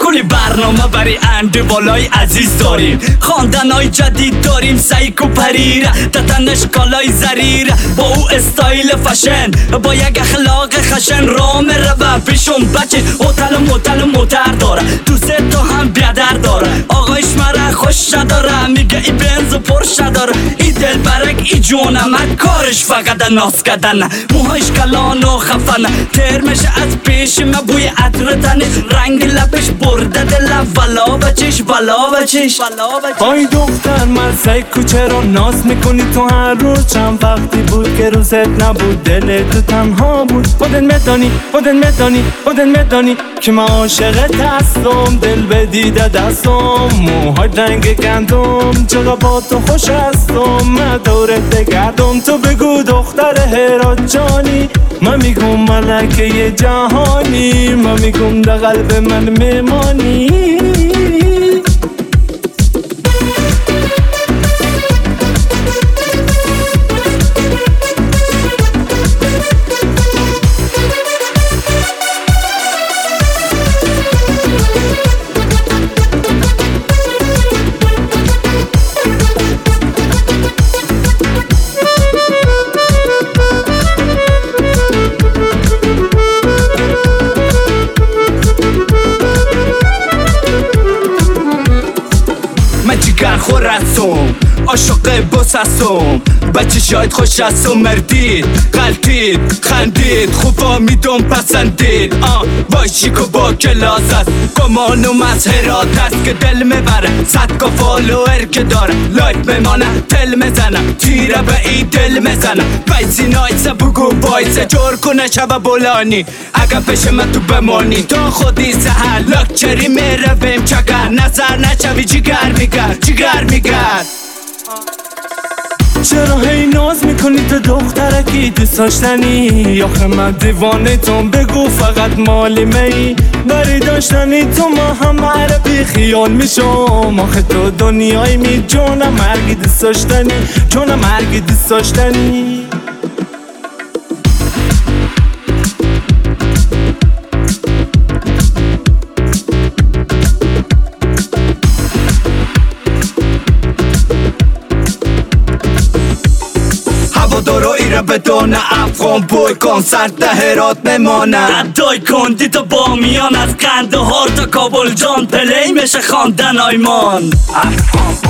کلی برنامه برای اندوالای عزیز داریم، خواندنای جدید داریم، سایکو پریره تتنش کالای زریره، با او استایل فشن با یک اخلاق خشن رام رو پیشون بچه هتل موتر داره، دوست تو هم بیادر داره، آقایش مرا خوش نداره، میگه ای بنز و پرش نداره، ای دل برک ای جونمک کارش فقط ناس کدن، موهاش کلان و خفن، ترمش از پیش ما بوی عطر تنه، رنگ لبش برده دل ولا بچش آی دختر مرزای کوچه رو ناز میکنی تو هر روز، چند وقتی بود که روزت نبود دل تو تنها بود، خودت میدانی که من عاشقت هستم، دل به دیده دستم، موهای رنگ گندم، چقدر با تو خوش هستم، من دورت بگردم، تو بگو دختر هرات جانی، من میگم ملکه جهانی، من میگم در قلب من میمانی. جگر خور هستم، عاشق بس هستم، بچه شاید خوش هستم، مردید غلطید خندید خوبا میدم پسندید، باشی که با کلاس است، گمانم از هرات است که دل میبره، 100 کا فالوور که داره، لایک بمانه تل میزنم، تیره به ای دل میزنم، بیسی نایسه بگو بایسه جور کنه شب بولانی، اگه پیش من تو بمانی تا خودی سهر لکچری میرویم چگر، نظر نشوی جگر میگرد چرا هی ناز میکنی تو دخترکی دوست داشتنی، آخه من دیوانه تون، بگو فقط مال می بری داشتنی تو، ما هم عربی خیال میشم، آخه تو دنیای می جونم مرگی دوست داشتنی. دارو ایره بدونه افغان بوی کنسرت هرات میمانه، ادای کندی تا بامیان، از قندهار تا کابل جان پلی میشه خواندن آیمان.